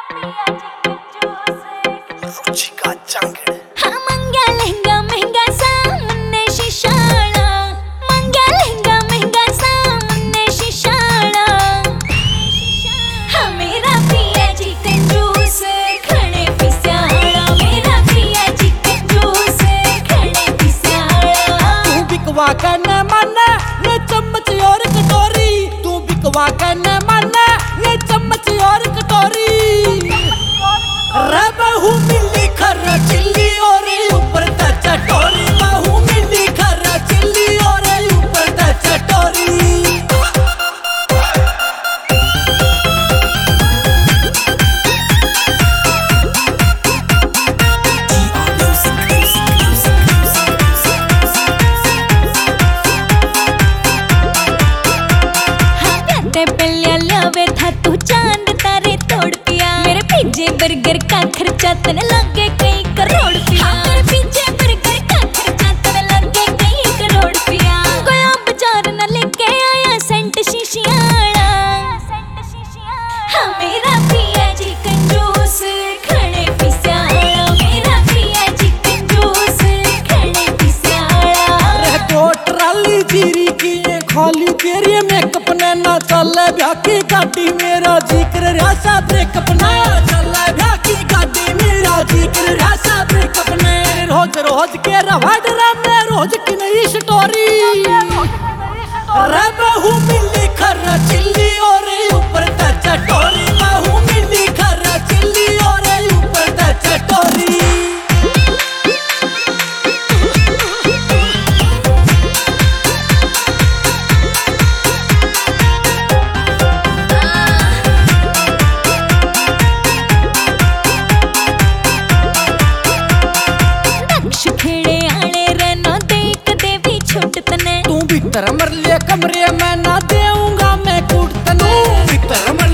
रुचिका चांगड़ हाँ मंग्या लहंगा महंगा सा मुन्ने शिशाला मंग्या लहंगा महंगा सा मुन्ने शिशाला हाँ मेरा पिया चिकन जूस खड़े पिस्याला मेरा पिया चिकन जूस खड़े पिस्याला तू बिकवा के न माने ये चम्मच और कटोरी तू बिकवा के न माने ये चम्मच और कटोरी रे बहू मिली खरा चिल्ली और ऊपर ता चटोरी बहू मिली खरा चिल्ली और ऊपर ता चटोरी तू चांद तारे तोड़ पिया मेरे पिज्जे बर्गर का खर्चा तने लगे कई करोड़ पिया मेरे पिज्जे बर्गर का खर्चा तने लगे कई करोड़ पिया गया बाजार न लेके आया सेंट शीशियाड़ा हाँ मेरा पिया चिकन जूस खड़े पिस्याड़ा मेरा पिया चिकन जूस खड़े पिस्याड़ा रे तो ट्राली जीरी की खाली तेरी मेकअप ने ना चले ब्याकी गाड़ी मेरा जिक्र रासा ब्रेकअप ना चले ब्याकी गाड़ी मेरा जिक्र रासा ब्रेकअप ने रोज रोज के रवाड रे मैं रोज की नई स्टोरी रे बहू मिली खरा चिल्ली और ऊपर ता चटोरी बहू मिली खरा चिल्ली और ऊपर ता चटोरी तू भीतर मर ले कमरे में ना देऊंगा मैं कूट तनु भीतर मर